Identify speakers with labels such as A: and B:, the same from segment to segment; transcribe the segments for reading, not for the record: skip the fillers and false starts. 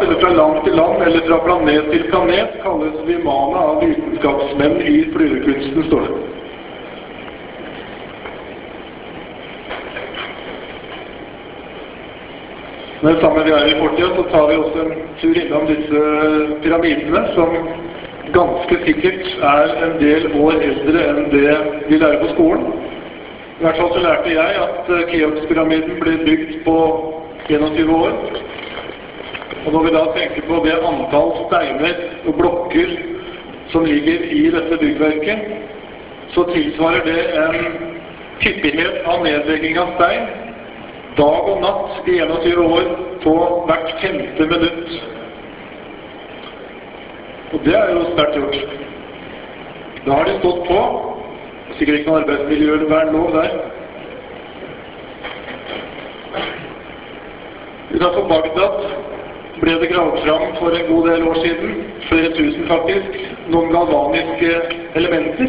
A: eller fra land til land, eller fra planet til planet, kalles Vimana av vitenskapsmenn i flyvekunsten, står det. Men sammen vi i fortiden, så tar vi også en tur innom disse pyramidene, som ganske sikkert en del år eldre enn det vi lærer på skolen. I hvert fall så lærte jeg at Keops-pyramiden ble bygd på 21 år. Og når vi da tenker på det antall steiner og blokker som ligger i dette byggverket, så tilsvarer det en hyppighet av nedlegging av stein, dag og natt i 21 år på hvert 5. minutt. Og det jo sterkt gjort. Da har de stått på, sikkert ikke noe arbeidsmiljøvernlov der. Utenfor Bagdad ble det gravet fram for en god del år siden, flere tusen faktisk, noen galvaniske elementer.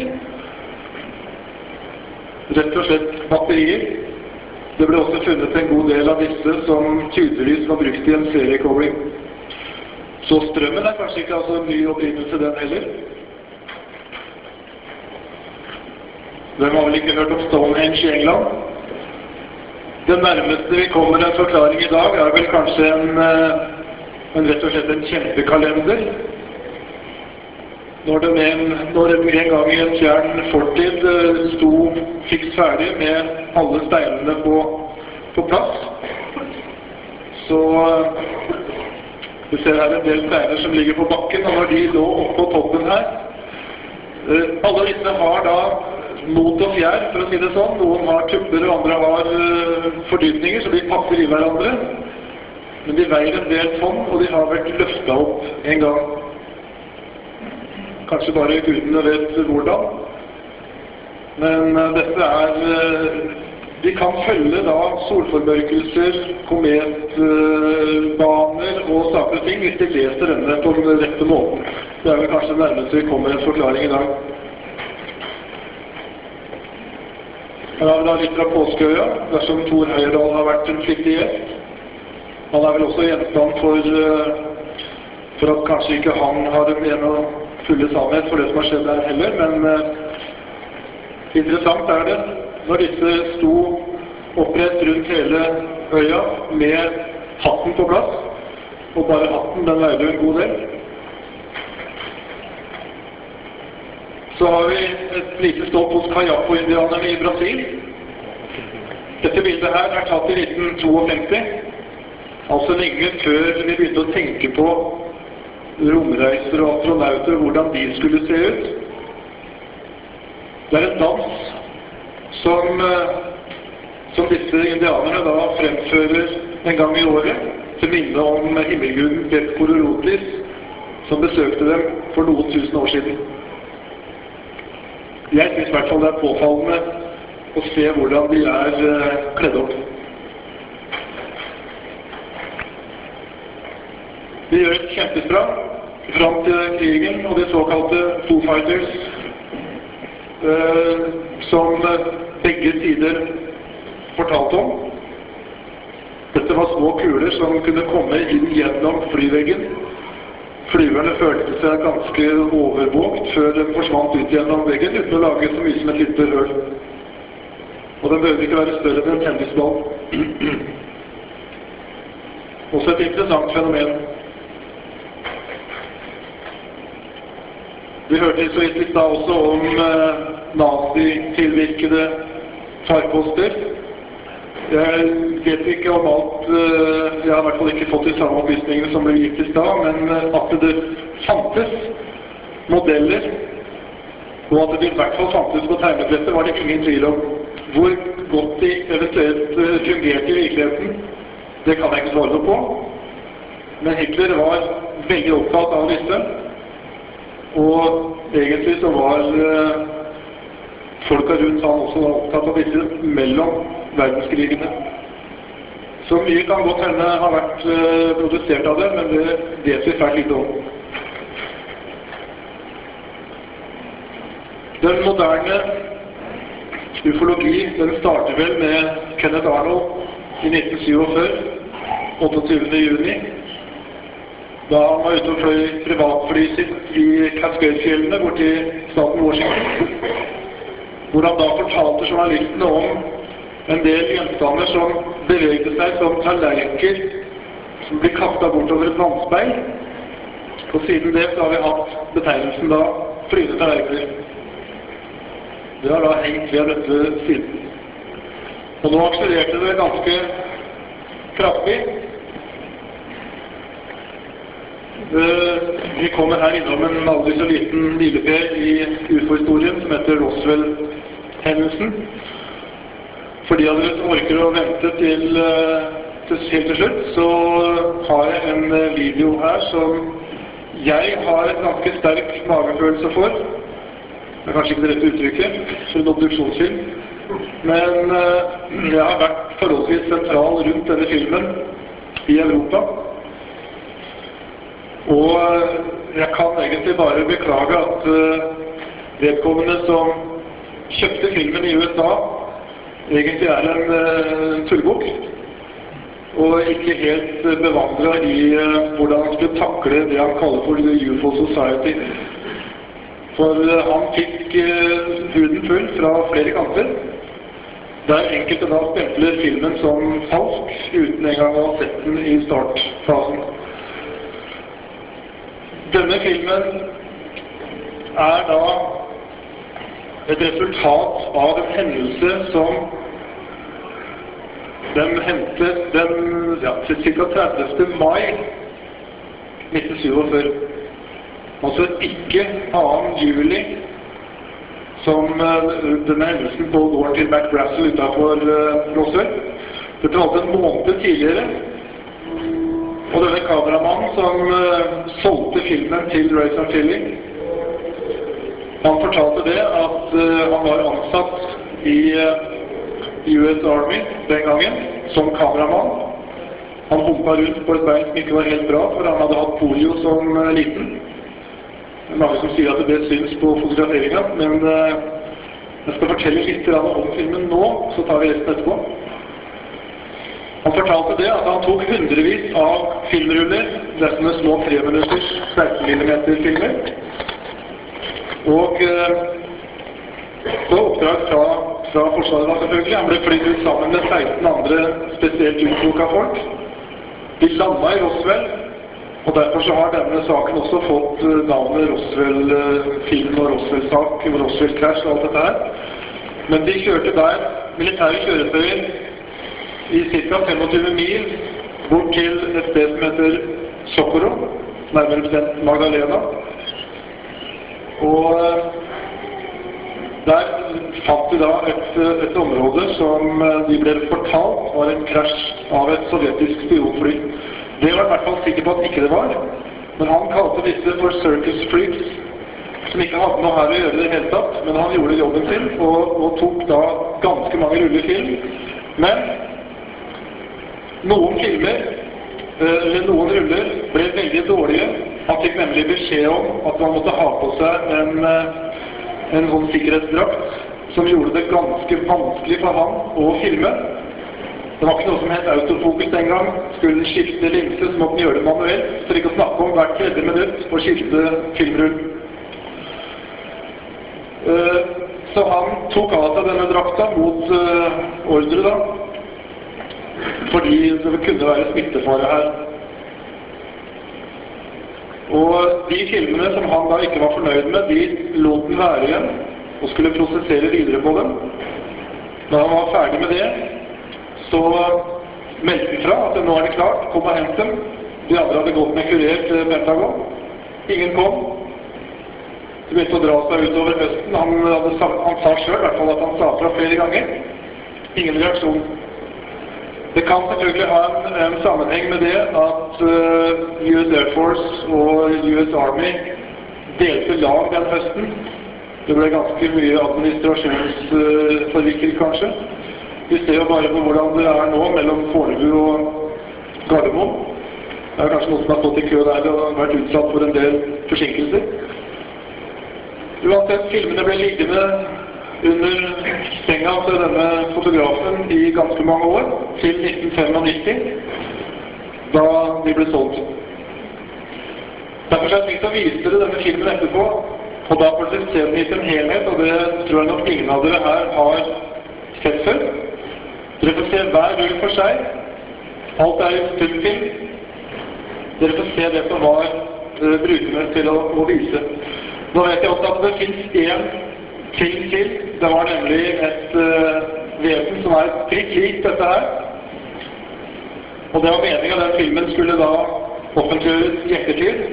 A: Rett og slett batterier. Det ble også funnet en god del av disse som tydeligvis var brukt i en seriekobling. Så strømmen kanskje ikke altså en ny opprinnelse den heller. Hvem har vel ikke hørt om Stonehenge i England? Det nærmeste vi kommer en forklaring i dag vel kanskje rett og slett en kjempekalender. Når den en gang i en fjern fortid sto fiks ferdig med alle steinene på plass, så vi ser her en del steiner som ligger på bakken, og når de lå oppe på toppen her, alle disse har da mot og fjær, for å si det sånn. Noen har tupper, og andre har fordypninger, så de passer i hverandre. Men de veier en del tonn, og de har vært løftet opp en gang. Kanskje bare gudene vet hvordan. Men dette de kan følge da solformørkelser, kometbaner og saker og ting, hvis de leser denne på den rette måten. Det vel kanskje nærmest vi kommer en forklaring i dag. Her har vi da litt fra Påskeøya, dersom Thor Heyerdahl har vært en flittig gjest. Han vel også gjenstand for at kanskje ikke han har en og fulle sannhet for det som har skjedd der heller, men interessant det når disse sto opprett rundt hele øya med hatten på plass, og bare hatten, den veide jo en god del. Så har vi et lite stopp hos Kayapo-indianerne i Brasil. Dette bildet her tatt i 1952, altså lenge før vi begynte å tenke på romreiser og astronauter, hvordan de skulle se ut. Det en dans som disse indianerne da fremfører en gang i året, til minne om himmelguden Beth-Kororotlis, som besøkte dem for noen tusen år siden. Jeg synes i hvert fall det påfallende å se hvordan de kledd opp. De gjør et kjempesprang fram til krigen og de såkalte Foo Fighters, som begge sider fortalte om. Dette var små kuler som kunne komme inn gjennom flyveggen. Flyverne følte seg ganske overvågt før de forsvant ut gjennom veggen, uten å lage så mye som et lite høl. Og den behøvde ikke være større enn en tennisball. Også et interessant fenomen. Vi hørte så vidt i stad også om nazi-tilvirkede farkoster. Jeg vet ikke om alt, jeg har i hvert fall ikke fått de samme opplysningene som ble gitt i stad, men at det fantes modeller, og at det i hvert fall fantes på tegnebrettet, var det ingen tvil om. Hvor godt de eventuelt fungerte i virkeligheten, det kan jeg ikke svare på. Men Hitler var veldig opptatt av disse, og egentlig så var folka rundt han også opptatt av disse mellom verdenskrigene. Så mye kan godt hende ha vært produsert av det, men det vet vi fælt lite om. Den moderne ufologi, den starter vel med Kenneth Arnold i 1947, 28. juni. da han var ute og fløy privatflyet sitt i Cascade-fjellene bort til staten Washington, hvor han da fortalte journalistene om en del gjenstander som bevegde seg som tallerker som blir kastet bortover et vannspeil. Og siden det så har vi hatt betegnelsen da flyende tallerkener. Det har da hengt ved dette siden. Og nå akselererte det ganske kraftig. Vi kommer her innom en aldri så liten milepæl i UFO-historien som heter Roswell-hendelsen. For de av dere som orker å vente til helt til slutt, så har jeg en video her som jeg har et ganske sterk magefølelse for. Det er kanskje ikke det rette uttrykket for en obduksjonsfilm, men jeg har vært forholdsvis sentral rundt denne filmen i Europa. Og jeg kan egentlig bare beklage at vedkommende som kjøpte filmen i USA egentlig er en tullbukk, og ikke helt bevandret i hvordan han skulle takle det han kaller for The UFO Society. For han fikk huden full fra flere kanter, der enkelte da stempler filmen som falsk, uten en gang å ha sett den i startfasen. Denne filmen er da et resultat av en hendelse som den hentet til ca. 30. mai 1947. Altså ikke 2. juli, som denne hendelsen på gården til Mac Brassel utenfor Roswell. Dette var altså en måned tidligere. Og denne kameramannen som solgte filmen til Rayson Philly, han fortalte det at han var ansatt i US Army den gangen, som kameramann. Han humpet rundt på et bein som ikke var helt bra, for han hadde hatt polio som liten. Det er mange som sier at det syns på fotograferingen, men jeg skal fortelle litt om filmen nå, så tar vi resten etterpå. Han fortalte det at han tok hundrevis av filmruller, det er sånne små 3-minutters 16 mm filmer, og på oppdrag fra Forsvaret da selvfølgelig. Han ble flyttet ut sammen med 16 andre spesielt utplukket folk. De landet i Roswell, og derfor så har denne saken også fått navnet Roswell-film og Roswell-sak, Roswell-crash og alt dette her. Men de kjørte der militære kjøretøyer i ca. 25 mil bort til et sted som heter Socorro, nærmere bestemt Magdalena. Og der fant de da et område som de ble fortalt var en krasj av et sovjetisk spionfly. Det var i hvert fall sikker på at ikke det var, men han kalte disse for circus freaks, som ikke hadde noe her å gjøre i det hele tatt, men han gjorde jobben sin og tok da ganske mange ruller film. Men noen filmer, eller noen ruller, ble veldig dårlige. Han fikk nemlig beskjed om at man måtte ha på seg en sånn sikkerhetsdrakt som gjorde det ganske vanskelig for han å filme. Det var ikke noe som het autofokus den gang. Skulle den skifte linse, så måtte den gjøre det manuelt, for ikke å snakke om hvert 3. minutt og skifte filmrull. Så han tok av seg denne drakta mot ordre da, fordi det kunne være smittefare her. Og de filmene som han da ikke var fornøyd med, de lot den være igjen og skulle prosessere videre på dem. Når han var ferdig med det, så meldte han fra at nå er det klart, kom og hent dem. De andre hadde gått med kurert Pentagon. Ingen kom. Det begynte å dra seg utover høsten. Han sa selv i hvert fall at han sa fra flere ganger. Ingen reaksjon. Det kan selvfølgelig ha en sammenheng med det at US Air Force og US Army delte lag den høsten. Det ble ganske mye administrasjonsforvikling kanskje. Vi ser jo bare på hvordan det er nå mellom Fornebu og Gardermoen. Det er kanskje noen som har stått i kø der og vært utsatt for en del forsinkelser. Uansett, filmene ble liggende under senga til denne fotografen i ganske mange år, til 1995, da de ble solgt. Derfor har jeg tenkt å vise dere denne filmen etterpå, og da får dere se den i sin helhet, og det tror jeg nok ingen av dere her har sett før. Dere får se hver rull for seg. Alt i stummfilm. Dere får se det som var brukerne til å vise. Nå vet jeg også at det finnes en film til. Det var nemlig et vesen som prikk likt dette her. Og det var meningen at den filmen skulle da offentliggjøres i ettertid.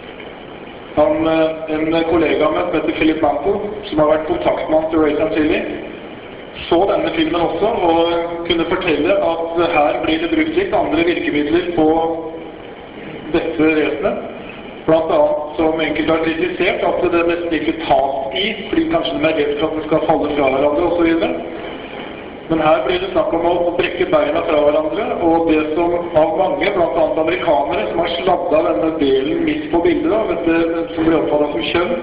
A: En kollega med som heter Philip Mantle, som har vært kontaktmann til Ray Santilli, så denne filmen også, og kunne fortelle at her blir det brukt litt andre virkemidler på dette vesenet. Blant annet som enkelt har kritisert at det nesten ikke tas i, fordi kanskje de redd for at det skal falle fra hverandre og så videre. Men her blir det snakk om å brekke beina fra hverandre, og det som av mange, blant annet amerikanere, som har sladdet denne delen midt på bildet, dette som blir oppfattet som kjønn.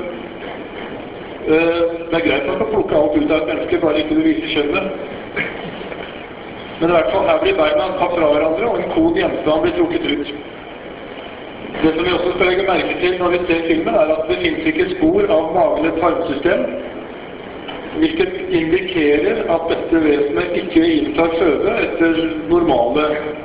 A: Det greit nok å plukke alt ut av et menneske, bare ikke du viser kjønnet. Men i hvert fall her blir beina tatt fra hverandre, og en kod gjenstand blir trukket ut. Det som vi også skal legge merke til når vi ser filmen, at det finnes ikke spor av mage- eller tarmsystem, hvilket indikerer at dette vesenet ikke inntar føde etter normal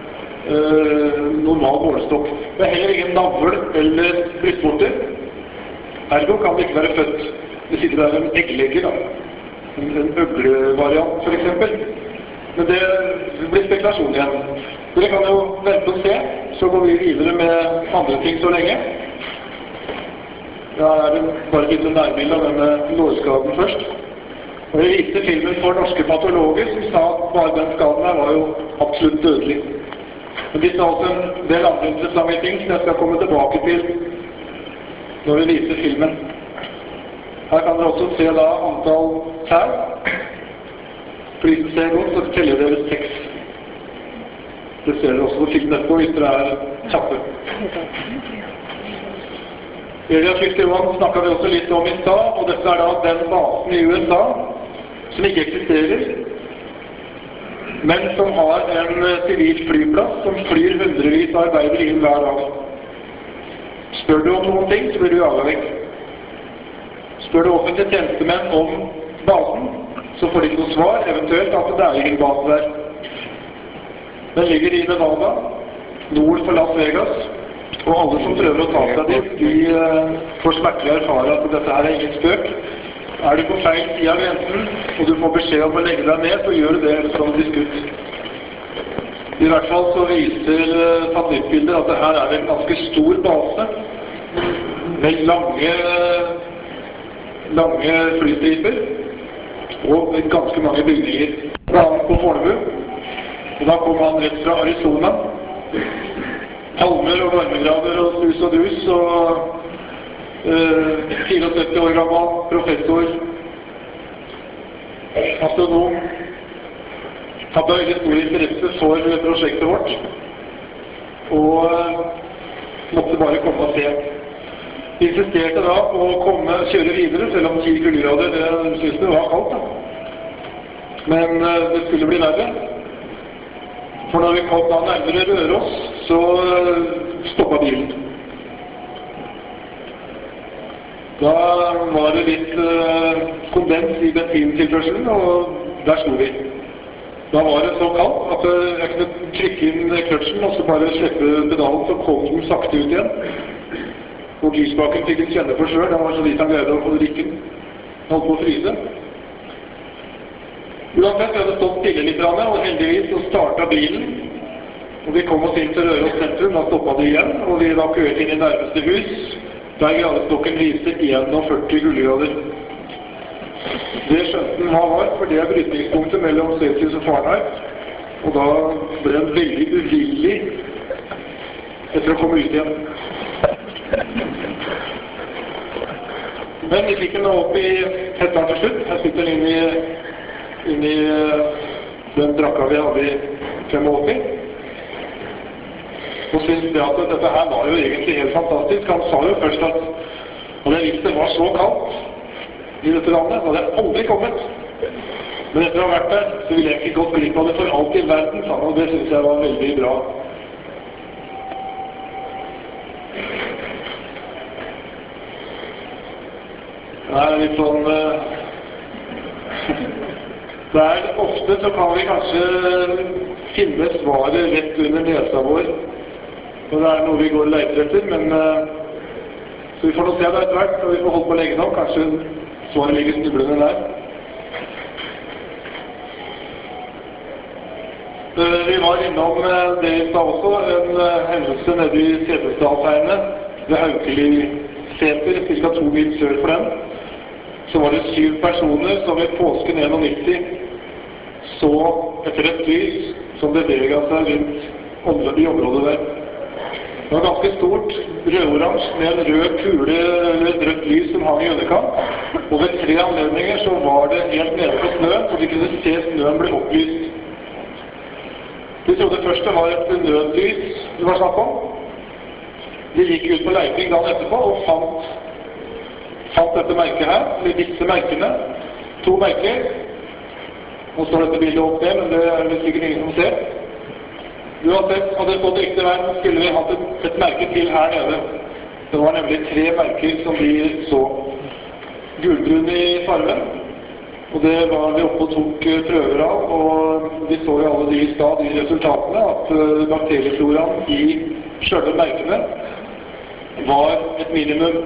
A: målestokk. Det heller ingen navl eller brystvorter. Ergo kan det ikke være født. Det sitter der en egglegger, en øglevariant for eksempel. Men det blir spekulasjon igjen. Dere kan jo vente og se, så går vi videre med andre ting så lenge. Ja, det bare litt nærbilde av denne lårskaden først. Og jeg viste filmen for norske patologer som sa at bare den skaden her var jo absolutt dødelig. Men de sa også en del andre interessante ting som jeg skal komme tilbake til når vi viser filmen. Her kan dere også se da antall tær. For de som ser godt, så teller dere 6. Det ser dere også på filmen etterpå hvis dere kjappe. Area 51 snakket vi også litt om i stad, og dette da den basen i USA som ikke eksisterer, men som har en sivil flyplass som flyr hundrevis av arbeidere inn hver dag. Spør du om noen ting, så blir du jaget vekk. Spør du offentlige tjenestemenn om basen, så får de ikke noe svar, eventuelt at det ingen base der. Den ligger i Nevada, nord for Las Vegas, og alle som prøver å ta seg dit, de får smertelig erfare at dette her ingen spøk. Du på feil side av grensen, og du får beskjed om å legge deg ned, så gjør du det ellers kan du bli skutt. I hvert fall så viser satellittbildet at det her en ganske stor base med lange flystriper og ganske mange bygninger. Blant annet på Fornebu. Og da kom han rett fra Arizona. Palmer og varmegrader og sus og dus og 74 år gammel, professor, astronom. Hadde veldig stor interesse for prosjektet vårt, og måtte bare komme og se. Vi insisterte da på å kjøre videre, selv om 10 kuldegrader, det synes det var kaldt da. Men det skulle bli verre. For når vi kom da nærmere Røros, så stoppet bilen. Da var det litt kondens i bensintilførselen, og der sto vi. Da var det så kaldt at jeg kunne trykke inn kløtsjen og så bare slippe pedalen, så kom den sakte ut igjen. Og lysbaken fikk en kjenne for selv, den var så vidt han greide å få drikken. Han holdt på å fryse. Uansett, vi hadde stått stille litt, og heldigvis så startet bilen. Og vi kom oss inn til Røros sentrum, da stoppet det igjen, og vi evakuerte inn i nærmeste hus, der gradestokken viste 41 kuldegrader. Det skjønte den hva var, for det brytningspunktet mellom Celsius og Fahrenheit, og da ble den veldig uvillig etter å komme ut igjen. Men vi fikk den opp i Hetland til slutt. Her sitter den inn i den drakka vi hadde i 85. Og syntes det at dette her var jo egentlig helt fantastisk. Han sa jo først at hadde jeg visst det var så kaldt i dette landet, så hadde jeg aldri kommet. Men etter å ha vært der, så ville jeg ikke gått glipp av det for alt i verden, sa han, og det synes jeg var veldig bra. Det er litt sånn... ofte så kan vi kanskje finne svaret rett under nesa vår. Og det er noe vi går og leter etter, men... Så vi får nå se det etter hvert, og vi får holde på lenge nå. Kanskje svaret ligger snublende der. Vi var innom det i stad også, en hendelse nede i Setesdalsheimet ved Haukeli-Seter, ca. 2 mil sør for den. Så var det 7 personer som i påsken 91 så et rødt lys som beveget seg rundt i området der. Det var ganske stort, rød-oransje, med en rød kule, eller et rødt lys som hang i underkant. Og ved 3 anledninger så var det helt nede på snøen, så de kunne se snøen bli opplyst. De trodde først det var et nødlys det var snakk om. De gikk ut på leiting dagen etterpå og fant dette merket her, eller disse merkene. 2 merker. Nå står dette bildet opp ned, men det er det sikkert ingen som ser. Uansett, hadde det stått riktig vei, skulle vi hatt et merke til her nede. Det var nemlig 3 merker som de så. Gulbrun i farven. Og det var vi oppe og tok prøver av, og vi så jo alle de i stad, de resultatene, at bakteriefloraen i selve merkene var et minimum.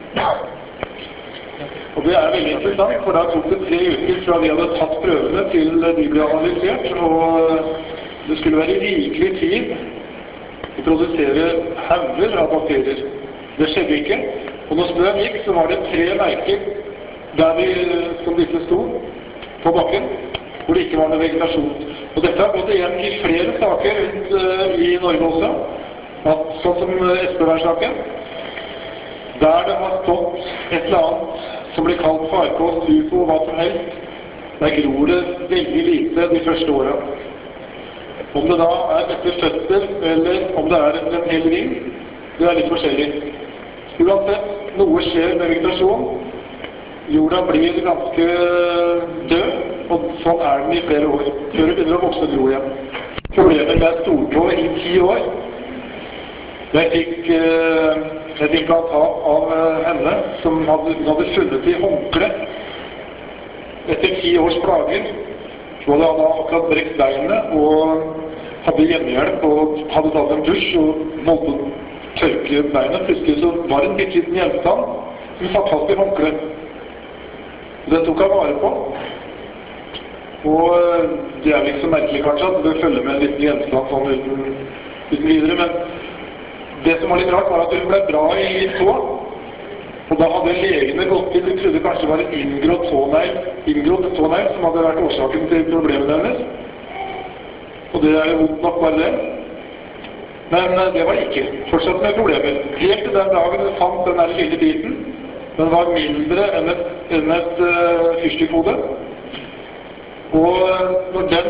A: Og det er veldig interessant, for da tok det 3 uker fra vi hadde tatt prøvene til de ble analysert, og det skulle være rikelig tid å produsere hauger av bakterier. Det skjedde ikke, og når snøen gikk, så var det 3 merker der som disse sto på bakken, hvor det ikke var noe vegetasjon. Og dette har gått igjen i flere saker rundt i Norge også, sånn som Espevær-saken, der det har stått et eller annet som blir kalt farkost, UFO, hva som helst. Der gror det veldig lite de første årene. Om det da er etter fødsel, eller om det er etter en hel ring, det er litt forskjellig. Uansett, noe skjer med vegetasjon. Jorda blir ganske død, og sånn er den i flere år, før det begynner å vokse og gro igjen. Problemet jeg sto på i 10 år. Jeg fikk et implantat av henne, som hun hadde funnet i håndkle. Etter 10 års plager, så hadde han akkurat brekt beinet, og hadde hjemmehjelp, og hadde tatt en dusj, og måtte tørke beinet. Plutselig så var det en bitte liten gjenstand som satt fast i håndkle. Den tok han vare på. Og det er ikke så merkelig kanskje at det følger med en liten gjenstand sånn uten videre, men det som var litt rart var at hun ble bra i tå, og da hadde legene gått inn, de trodde kanskje det var en inngrått tånegl som hadde vært årsaken til problemene hennes. Og det er jo vondt nok bare det. Men det var ikke. Fortsatt med problemer. Helt til den dagen hun fant den der lille biten. Den var mindre enn et fyrstikkhode. Og når den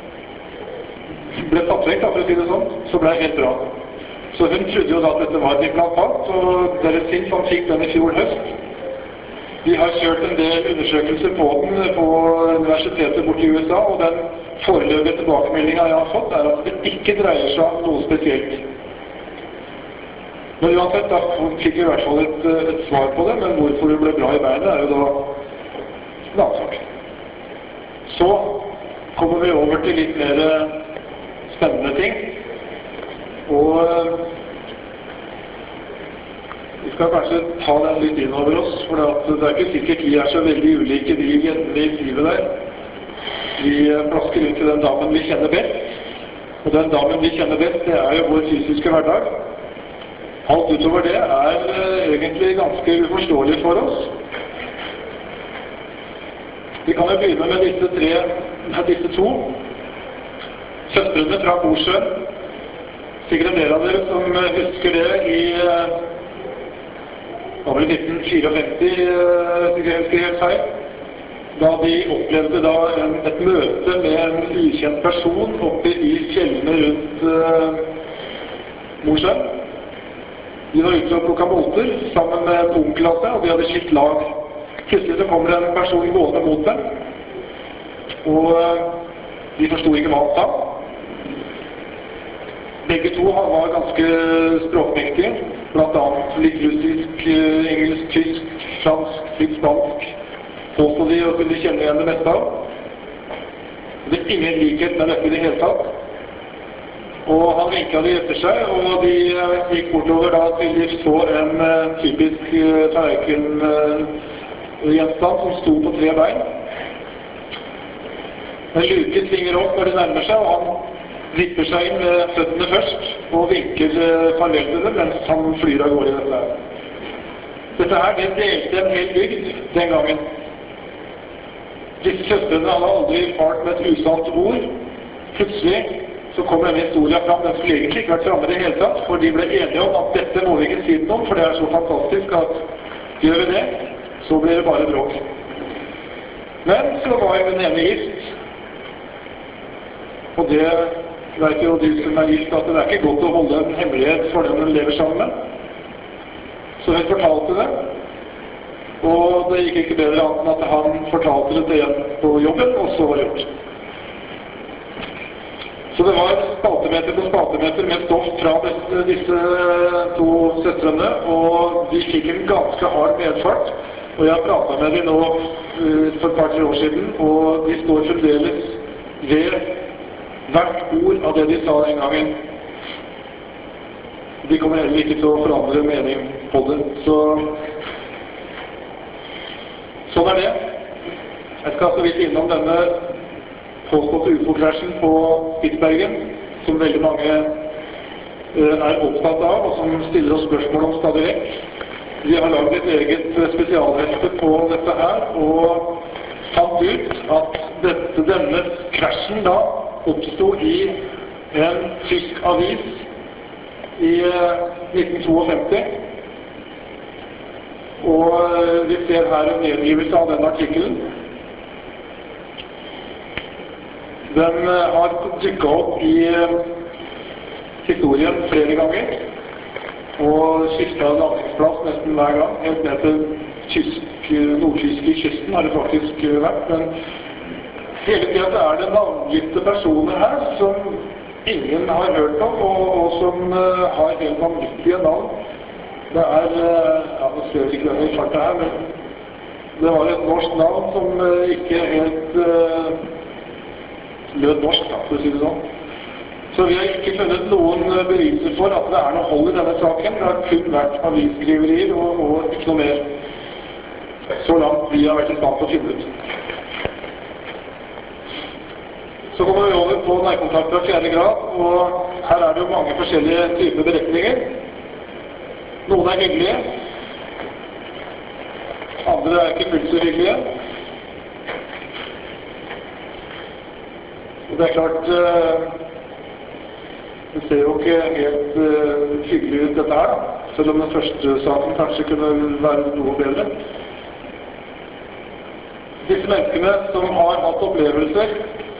A: ble tatt vekk, for å si det sånn, så ble det helt bra. Så hun trodde jo da at dette var et implantat, og deres Sint han fikk den i fjor høst. Vi har kjørt en del undersøkelser på den på universitetet borte i USA, og den foreløpige tilbakemeldingen jeg har fått er at det ikke dreier seg om noe spesielt. Men uansett, da fikk vi i hvert fall et svar på det, men hvorfor det ble bra i beinet er jo da en annen sak. Så kommer vi over til litt mer spennende ting. Og vi skal kanskje ta den litt inn over oss, for det er ikke sikkert vi er så veldig ulike de jentene i livet der. Vi plasker ut til den damen vi kjenner best, og den damen vi kjenner best, det er jo vår fysiske hverdag. Alt utover det er egentlig ganske uforståelig for oss. Vi kan jo begynne med disse 2 søstrene fra Mosjøen. Sikkert en del av dere som husker det i 1954, hvis jeg husker helt feil. Da de opplevde da et møte med en ukjent person oppe i fjellene rundt Mosjøen. De var ute og plukket molter sammen med en ung klasse, og de hadde skilt lag. Plutselig så kommer en person gående mot dem, og de forstod ikke hva han sa. Begge 2 var ganske språkmektige, blant annet litt russisk, engelsk, tysk, fransk, litt spansk, påstod de å kunne kjenne igjen det meste av. Det er ingen likhet med dette i det hele tatt. Og han vinket de etter seg, og de gikk bortover da til de så en typisk tallerken-gjenstand som sto på 3 bein. En luke svinger opp når de nærmer seg, og han vipper seg inn med føttene først og vinker farvel til det mens han flyr av gårde i dette her. Dette her, det delte en hel bygd den gangen. Disse søstrene hadde aldri fart med et usant ord. Plutselig så kom denne historien fram. Den skulle egentlig ikke vært fremme i det hele tatt, for de ble enige om at dette må vi ikke si til noen, for det er så fantastisk at gjør vi det, så blir det bare bråk. Men så var jo den ene gift. Og det vet jo du som er gift at det er ikke godt å holde en hemmelighet for den hun lever sammen med. Så hun fortalte det, og det gikk ikke bedre annet enn at han fortalte det til en på jobben, og så var det gjort. Så det var spaltemeter på spaltemeter med stoff fra disse 2 søstrene, og de fikk en ganske hard medfart. Og jeg har pratet med dem nå for et par-tre år siden, og de står fremdeles ved hvert ord av det de sa den gangen. De kommer heller ikke til å forandre mening på det. Sånn er det. Jeg skal så vidt innom denne påståtte UFO-krasjen på Spitsbergen, som veldig mange er opptatt av, og som stiller oss spørsmål om stadig vekk. Vi har laget et eget spesialhefte på dette her, og fant ut at denne krasjen da oppstod i en tysk avis i 1952. Og vi ser her en gjengivelse av den artikkelen. Den har dykket opp i historien flere ganger, og skiftet landingsplass nesten hver gang. Helt ned til nordtyske kysten har det faktisk vært, men hele tiden så er det navngitte personer her som ingen har hørt om, og som har helt vanvittige navn. Det er, nå skal jeg ikke glemme i farta her, men det var et norsk navn som ikke helt lød norsk, da, for å si det sånn. Så vi har ikke funnet noen beviser for at det er noe hold i denne saken. Det har kun vært avisskriverier og ikke noe mer. Så langt vi har vært i stand til å finne ut. Så kommer vi over på nærkontakt av 4. grad, og her er det jo mange forskjellige typer beretninger. Noen er hyggelige, andre er ikke fullt så hyggelige. Og det er klart, det ser jo ikke helt hyggelig ut dette her, da. Selv om den første saken kanskje kunne være noe bedre. Disse menneskene som har hatt opplevelser,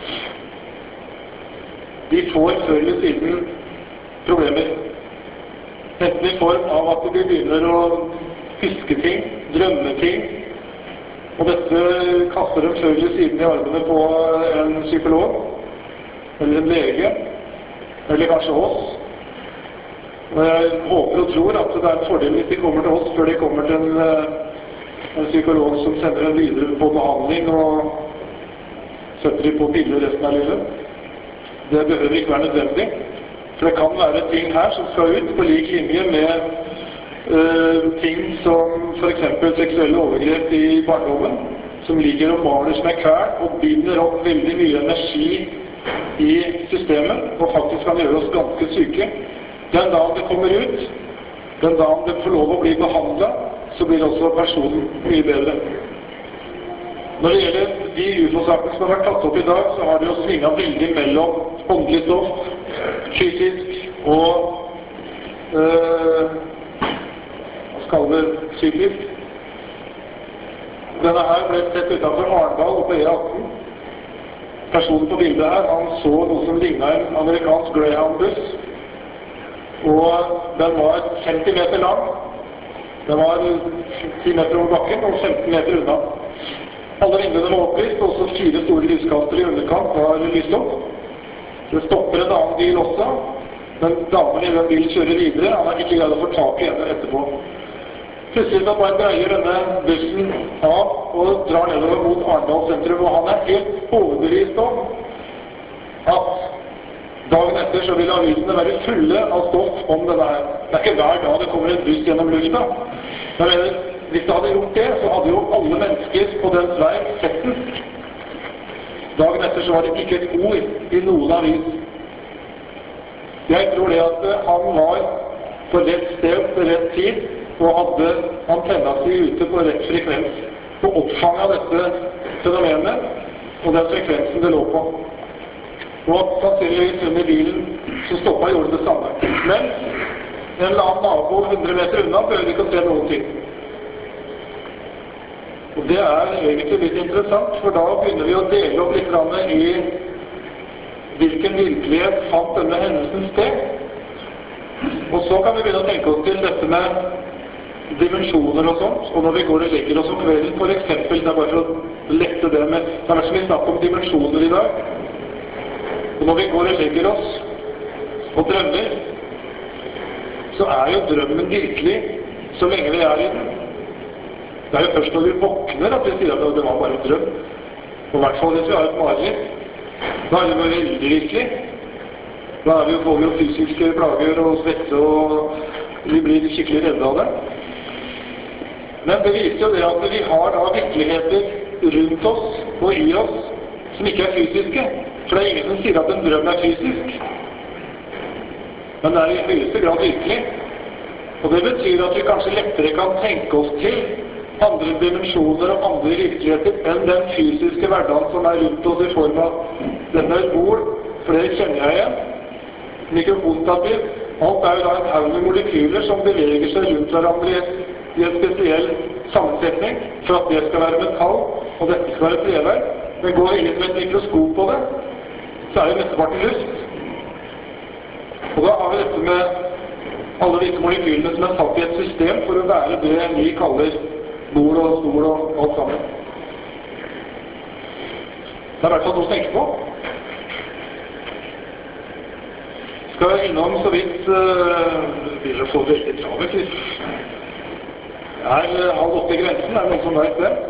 A: de får før eller siden problemer. Enten i form av at de begynner å huske ting, drømme ting, og dette kaster dem før eller siden i armene på en psykolog, eller en lege, eller kanskje oss. Og jeg håper og tror at det er en fordel hvis de kommer til oss før de kommer til en psykolog som sender dem videre på behandling og setter dem på piller resten av livet. Det behøver ikke være nødvendig. For det kan være ting her som skal ut på lik linje med ting som for eksempel seksuelle overgrep i barndommen, som ligger og maler som en kvern og binder opp veldig mye energi i systemet, og faktisk kan gjøre oss ganske syke. Den dagen det kommer ut, den dagen det får lov å bli behandlet, så blir også personen mye bedre. Når det gjelder de UFO-sakene som har vært tatt opp i dag, så har det jo svinget veldig mellom åndelig stoff, fysisk og hva skal vi psykisk. Denne her ble sett utenfor Arendal på E18. Personen på bildet her, han så noe som lignet en amerikansk Greyhound-buss, og den var 50 meter lang. Den var 10 meter over bakken og 15 meter unna. Alle vinduene var opplyst, og også 4 store lyskastere i underkant var lyst opp. Det stopper en annen bil også, men damen i den bilen kjører videre. Han har ikke greid å få tak i henne etterpå. Plutselig så bare dreier denne bussen av og drar nedover mot Arendal sentrum, og han helt overbevist om at dagen etter så vil avisene være fulle av stoff om denne her. Det ikke hver dag det kommer en buss gjennom lufta. Men hvis det hadde gjort det, så hadde jo alle mennesker på dens vei sett den. Dagen etter så var det ikke et ord i noen avis. Jeg tror det at han var på rett sted til rett tid, og hadde antenna si ute på rett frekvens, og oppfanget dette fenomenet, og den frekvensen det lå på. Og sannsynligvis under bilen som stoppet og gjorde det samme. Mens en eller annen nabo 100 meter unna behøvde ikke å se noen ting. Og det egentlig litt interessant, for da begynner vi å dele opp litt i hvilken virkelighet fant denne hendelsen sted. Og så kan vi begynne å tenke oss til dette med dimensjoner og sånt, og når vi går og legger oss om kvelden, for eksempel, det bare for å lette det med, det har vært så mye snakk om dimensjoner i dag. Og når vi går og legger oss og drømmer, så jo drømmen virkelig så lenge vi i den. Det jo først når vi våkner at vi sier at det var bare en drøm. Og i hvert fall hvis vi har et mareritt. Da det veldig virkelig. Da får vi jo fysiske plager og svette, og vi blir skikkelig redde av det. Men det viser jo det at vi har da virkeligheter rundt oss og i oss som ikke fysiske. For det ingen som sier at en drøm fysisk. Men det i høyeste grad virkelig. Og det betyr at vi kanskje lettere kan tenke oss til andre dimensjoner og andre virkeligheter enn den fysiske hverdagen som rundt oss i form av denne et bord, for det kjenner jeg igjen. Mikrofonstativ. Alt jo da en haug med molekyler som beveger seg rundt hverandre i en spesiell sammensetning for at det skal være metall, og dette skal være treverk. Men går vi inn med et mikroskop på det, så det mesteparten luft. Og da har vi dette med alle disse molekylene som satt i et system for å være det vi kaller bord og stol og alt sammen. Det i hvert fall noe å tenke på. Skal jeg innom så vidt begynner å få veldig travelt. Det 7:30 grensen, det noen som vet det?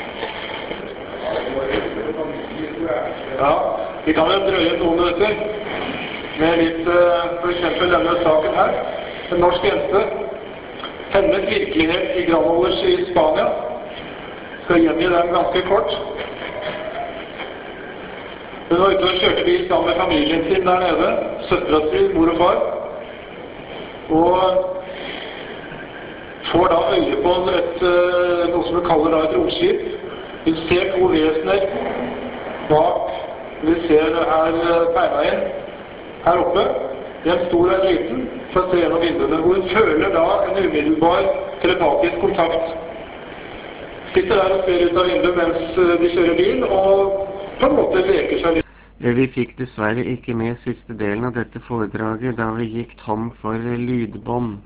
A: Ja, vi kan vel drøye noen minutter med litt, for eksempel denne saken her. En norsk jente, hennes virkelighet i Granollers i Spania. Skal gjengi den ganske kort. Hun var ute og kjørte bil sammen med familien sin der nede, søstera si, mor og far. Og får da øye på noe som hun kaller da et romskip. Hun ser to vesener bak, vi ser her tegnet inn, her oppe, en stor og en liten, for å se gjennom vinduene, hvor hun føler da en umiddelbar telepatisk kontakt. Sitter der og ser ut av vinduet mens de kjører bil, og på en måte leker seg litt.
B: Vi fikk dessverre ikke med siste delen av dette foredraget, da vi gikk tom for lydbånd.